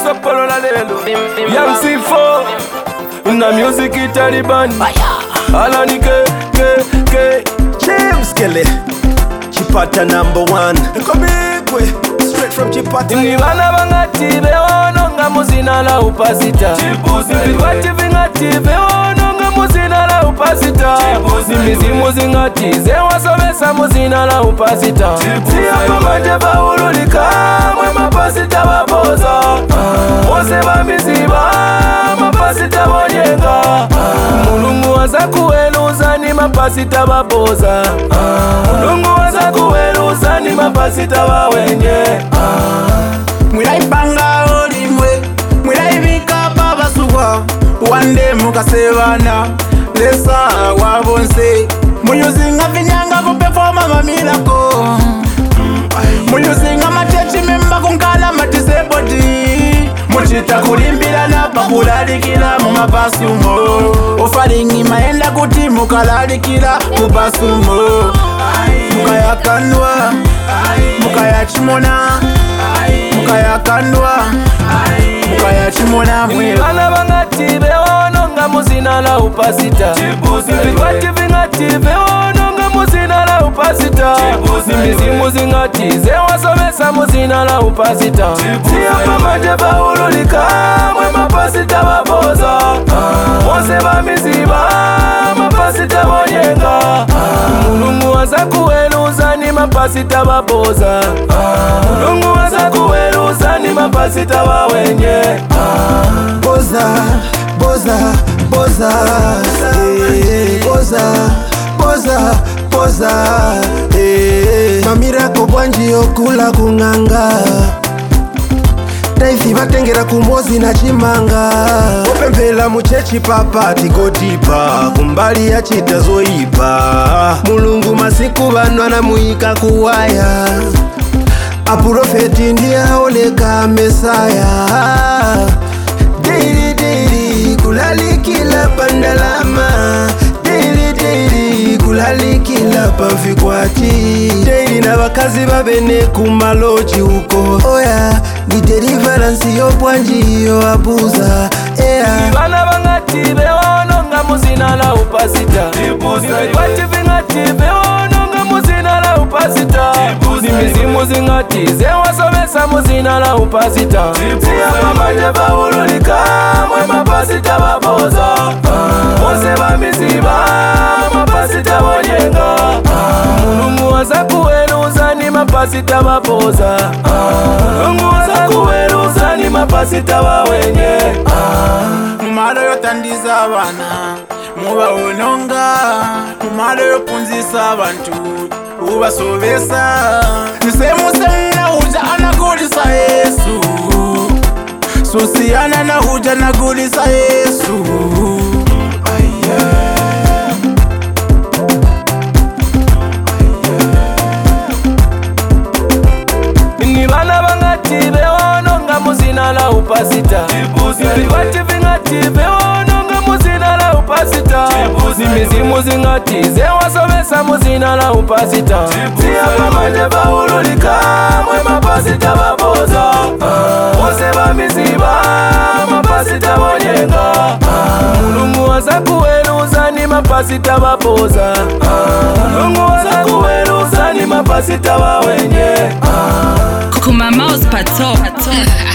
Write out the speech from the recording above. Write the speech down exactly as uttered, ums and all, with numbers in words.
Sopolo la lelo Young C four Na music Taliban Alani ke ke ke James Kelly Chipata number one Komikwe Straight from Chipata Ni bana bangati beono nga muzina la upasita Ni bati vingati beono nga muzina la upasita Ni mizimu zingati zewa somesa muzina la upasita Siya pamanje baululika mwe mapasita baboza Ose bamiziba mapasita bonyenga Mulungu waza kuweluza ni mapasita baboza Mulungu waza kuweluza ni mapasita bawenye Mwilaipanga olimwe Mwilaibika babasugwa Wande mukasebana Lesa wabonse Muyuzinga vinyanga kuperforma mamilako Muyuzinga matechi memba kunkala matisebodi Muchita kulimbila na pakulalikila mumabasumo Ofaringi maenda kuti mukalalikila mubasumo Mukayakanwa Mukayachimona Mukayakandwa Mukayachimona mwe Bana bangati beono nga muzina la upasita Bati vingati beono nga muzina la upasita Mizimu zingati zewa somesa muzina la upasita Siya pamanje baululika mwe mapasita baboza Ose bamiziba mapasita bonyenga Mulungu waza kuweluza ni mapasita baboza Mulungu waza kuweluza ni mapasita bawenye Boza, boza, boza eh, Boza, boza, boza eh. Mamirako bwanji okula kunganga Daifi batengera kumozi na chimanga Opempela muchechi papa tigotipa Kumbali ya chita zoipa Mulungu masiku banwa na muika kuwaya Aprofeti ndiye oleka mesaya Daily daily kulalikila pandalama Daily daily kulalikila pafikwati Daily na bakazi babene kumalochi uko Oya ni deliverance yo bwanji yo abuza yeah. Bana bangati beono nga muzina la upasita Bati vingati beono nga muzina la upasita Ni mizimu zingati zewa somesa muzina la upasita Siya pamanje baululika mwe mapasita baboza Ose bamiziba mapasita bonyenga Mulungu waza kuweluza ni mapasita baboza Mulungu waza kuweluza ni mapasita bawenye Mumalo yotandiza abana Muba unonga Mumalo yopunzisa abantu Ubasobesa Nisemuse na uja anagulisa Yesu Susiana na uja anagulisa Yesu Ni bana bangati beono nga muzina la upasita Bati vingati beono nga muzina la upasita Ni mizimu zingati zewa somesa muzina la upasita Siya pamanje baululika mwe mapasita baboza Ose bamiziba mapasita bonyenga Mulungu waza kuweluza ni mapasita baboza Mulungu waza kuweluza ni mapasita bawenye Kuma mouse pato